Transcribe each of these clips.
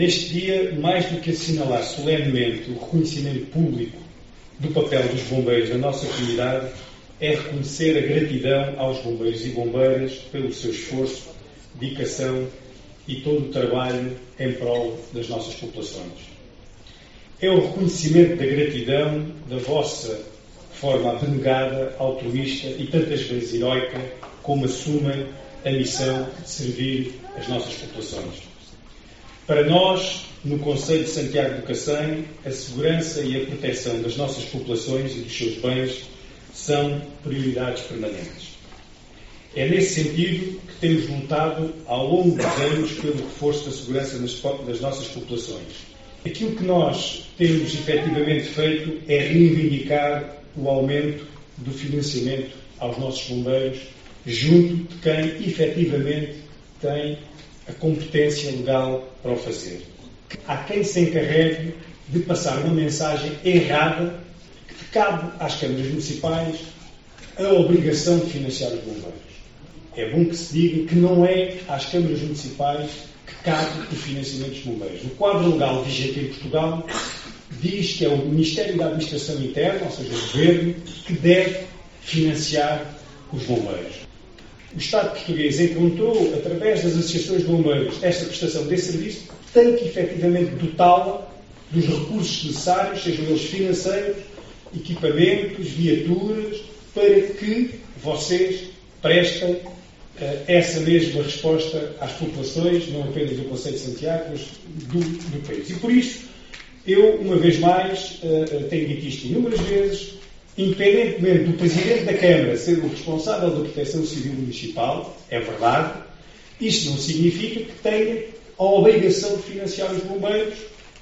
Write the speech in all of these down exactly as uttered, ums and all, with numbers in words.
Neste dia, mais do que assinalar solenemente o reconhecimento público do papel dos bombeiros na nossa comunidade, é reconhecer a gratidão aos bombeiros e bombeiras pelo seu esforço, dedicação e todo o trabalho em prol das nossas populações. É o reconhecimento da gratidão da vossa forma abnegada, altruísta e tantas vezes heroica como assumem a missão de servir as nossas populações. Para nós, no Concelho de Santiago do Cacém, a segurança e a proteção das nossas populações e dos seus bens são prioridades permanentes. É nesse sentido que temos lutado ao longo dos anos pelo reforço da segurança das nossas populações. Aquilo que nós temos efetivamente feito é reivindicar o aumento do financiamento aos nossos bombeiros, junto de quem efetivamente tem a competência legal para o fazer. Há quem se encarregue de passar uma mensagem errada que cabe às câmaras municipais a obrigação de financiar os bombeiros. É bom que se diga que não é às câmaras municipais que cabe o financiamento dos bombeiros. O quadro legal vigente em Portugal diz que é o Ministério da Administração Interna, ou seja, o Governo, que deve financiar os bombeiros. O Estado português encontrou, através das associações de bombeiros, esta prestação desse serviço, tem que efetivamente dotá-la dos recursos necessários, sejam eles financeiros, equipamentos, viaturas, para que vocês prestem uh, essa mesma resposta às populações, não apenas do Concelho de Santiago, mas do, do país. E por isso, eu, uma vez mais, uh, tenho dito isto inúmeras vezes, independentemente do Presidente da Câmara ser o responsável da Proteção Civil Municipal, é verdade, isto não significa que tenha a obrigação de financiar os bombeiros.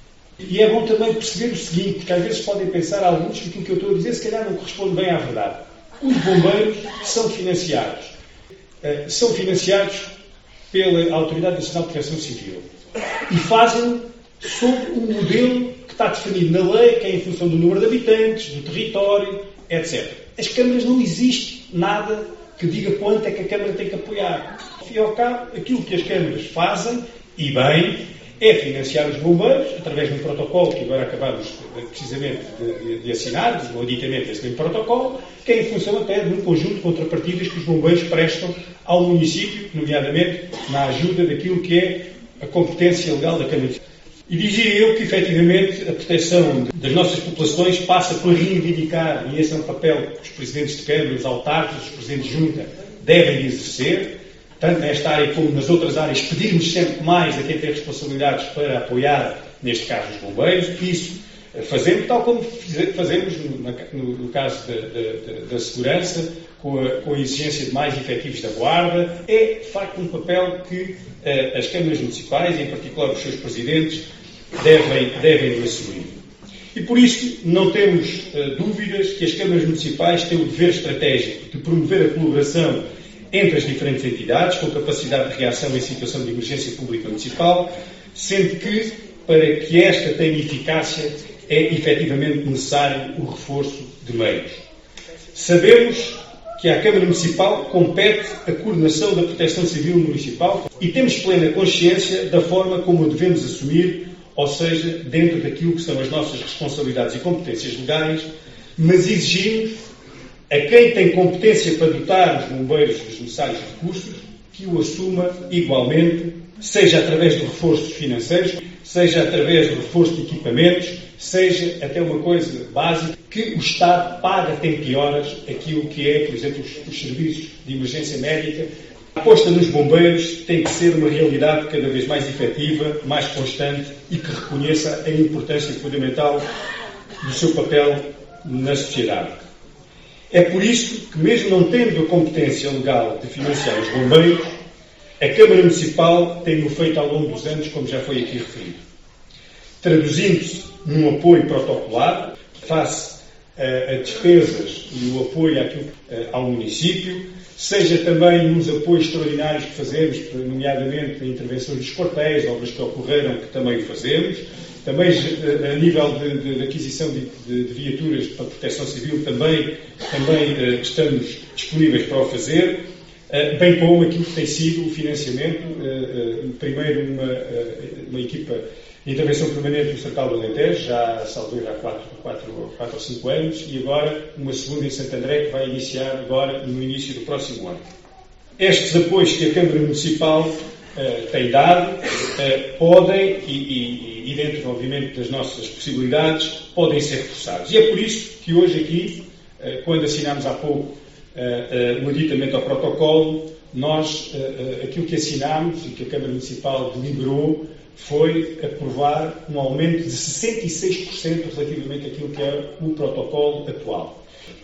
E é bom também perceber o seguinte, porque às vezes podem pensar alguns que aquilo que eu estou a dizer se calhar não corresponde bem à verdade. Os bombeiros são financiados. Uh, são financiados pela Autoridade Nacional de Proteção Civil. E fazem sob um modelo que está definido na lei, que é em função do número de habitantes, do território, etcétera. As câmaras não existe nada que diga quanto é que a Câmara tem que apoiar. Ao fim e ao cabo, aquilo que as câmaras fazem, e bem, é financiar os bombeiros, através de um protocolo que agora acabamos precisamente de, de, de assinar, o aditamento desse mesmo protocolo, que é em função até de um conjunto de contrapartidas que os bombeiros prestam ao município, nomeadamente na ajuda daquilo que é a competência legal da Câmara. E dizia eu que, efetivamente, a proteção das nossas populações passa por reivindicar, e esse é um papel que os presidentes de Câmara, os autarcas, os presidentes de junta devem exercer, tanto nesta área como nas outras áreas, pedirmos sempre mais a quem tem responsabilidades para apoiar, neste caso, os bombeiros. Isso fazemos, tal como fazemos no, no, no caso da, da, da segurança, com a, com a exigência de mais efetivos da guarda. É, de facto, um papel que uh, as câmaras municipais, e em particular os seus presidentes, devem, devem assumir. E por isso não temos uh, dúvidas que as câmaras municipais têm o dever estratégico de promover a colaboração entre as diferentes entidades, com capacidade de reação em situação de emergência pública municipal, sendo que, para que esta tenha eficácia, é efetivamente necessário o reforço de meios. Sabemos que à Câmara Municipal compete a coordenação da Proteção Civil Municipal e temos plena consciência da forma como a devemos assumir, ou seja, dentro daquilo que são as nossas responsabilidades e competências legais, mas exigimos a quem tem competência para dotar os bombeiros dos necessários recursos que o assuma igualmente, seja através de reforços financeiros, seja através de reforço de equipamentos, seja até uma coisa básica, que o Estado paga a tempo e horas aquilo que é, por exemplo, os, os serviços de emergência médica. A aposta nos bombeiros tem que ser uma realidade cada vez mais efetiva, mais constante e que reconheça a importância fundamental do seu papel na sociedade. É por isso que, mesmo não tendo a competência legal de financiar os bombeiros, a Câmara Municipal tem-o feito ao longo dos anos, como já foi aqui referido. Traduzindo-se num apoio protocolado, face a, a despesas e o apoio àquilo, a, ao município, seja também nos apoios extraordinários que fazemos, nomeadamente em intervenções dos quartéis, obras que ocorreram, que também fazemos, também a nível de, de, de aquisição de, de, de viaturas para a proteção civil, também, também uh, estamos disponíveis para o fazer, uh, bem como aquilo que tem sido o financiamento, uh, uh, primeiro uma, uh, uma equipa Intervenção permanente no Sertão do Alentejo, já salvei há quatro ou cinco anos, e agora uma segunda em Santo André, que vai iniciar agora no início do próximo ano. Estes apoios que a Câmara Municipal uh, tem dado uh, podem, e, e, e dentro, obviamente, das nossas possibilidades, podem ser reforçados. E é por isso que hoje aqui, uh, quando assinámos há pouco uh, uh, o aditamento ao protocolo, nós, uh, uh, aquilo que assinámos e que a Câmara Municipal deliberou foi aprovar um aumento de sessenta e seis por cento relativamente àquilo que é o protocolo atual.